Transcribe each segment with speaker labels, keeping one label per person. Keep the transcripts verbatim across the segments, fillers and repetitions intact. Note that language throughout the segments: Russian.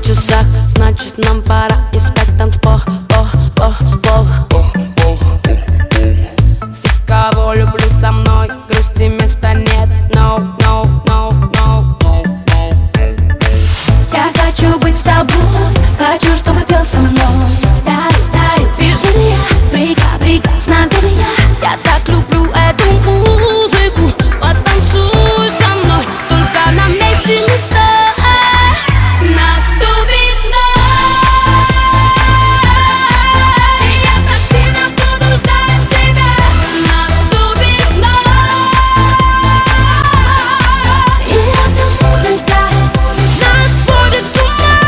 Speaker 1: часах, значит нам пора искать танцпол, пол, пол, пол. Всех, кого люблю, со мной, грусти места нет. No, no, no, no.
Speaker 2: Я хочу быть с тобой, хочу, чтобы пел со мной. Дарю, дарю движения, прикосновения.
Speaker 1: Я так люблю эту музыку, потанцуй со мной, только на месте не стой.
Speaker 2: Наступит ночь, и я так сильно буду ждать тебя. Наступит ночь, и эта музыка
Speaker 1: Нас сводит с ума.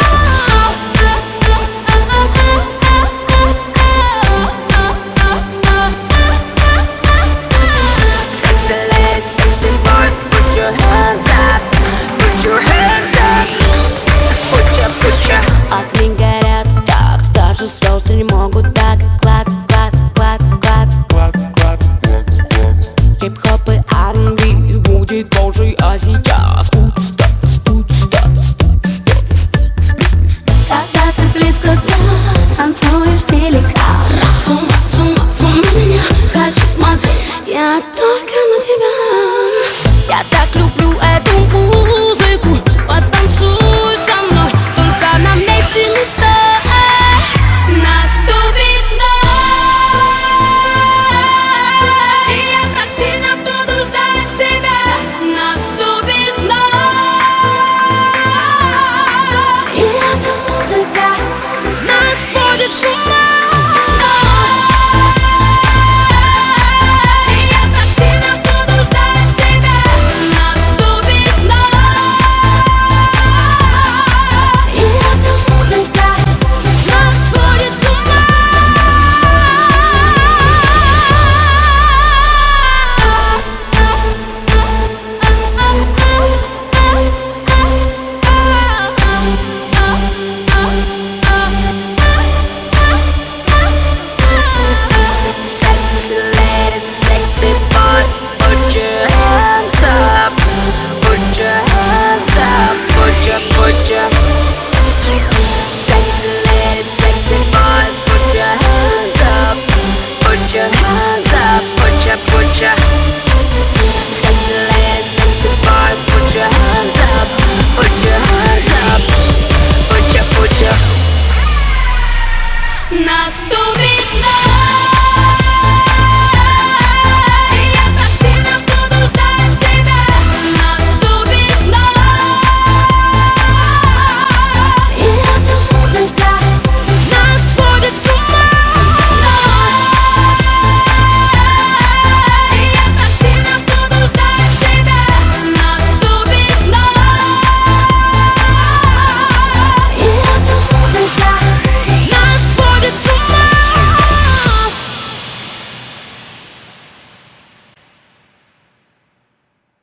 Speaker 1: Sexy ladies, sexy boys, put your hands up, put your hands up, put your, put your. Огни горят в такт, даже звезды не могут так. Клац, клац, клац, клац. Хип-хоп и ар энд би будет позже, а сейчас устав.